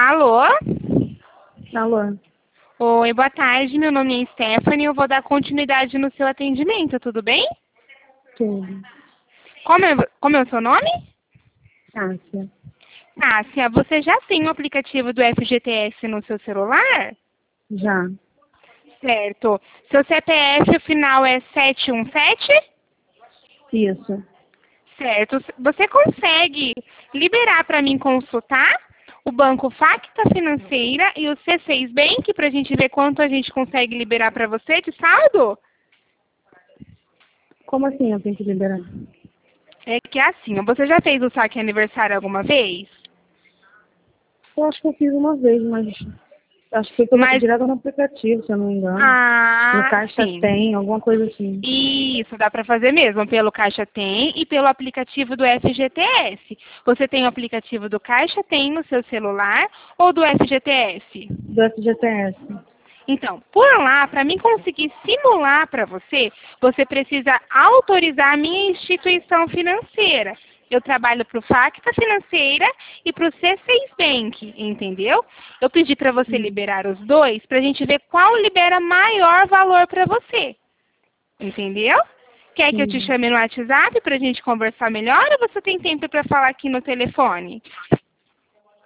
Alô? Alô? Oi, boa tarde. Meu nome é Stephanie. Eu vou dar continuidade no seu atendimento, tudo bem? Tudo. Como é o seu nome? Cássia. Cássia, você já tem o aplicativo do FGTS no seu celular? Já. Certo. Seu CPF, o final é 717? Isso. Certo. Você consegue liberar para mim consultar o Banco Facta Financeira e o C6 Bank para a gente ver quanto a gente consegue liberar para você de saldo? Como assim eu tenho que liberar? É que é assim, ó, você já fez o saque aniversário alguma vez? Eu acho que eu fiz uma vez, mas acho que foi Mas, direto no aplicativo, se eu não me engano. No Caixa sim. tem, alguma coisa assim. Isso, dá para fazer mesmo. Pelo Caixa Tem e pelo aplicativo do FGTS. Você tem o aplicativo do Caixa Tem no seu celular ou do FGTS? Do FGTS. Então, por lá, para mim conseguir simular para você, você precisa autorizar a minha instituição financeira. Eu trabalho para o Facta Financeira e para o C6 Bank, entendeu? Eu pedi para você liberar os dois para a gente ver qual libera maior valor para você, entendeu? Quer que eu te Entendi. chame no WhatsApp para a gente conversar melhor ou você tem tempo para falar aqui no telefone?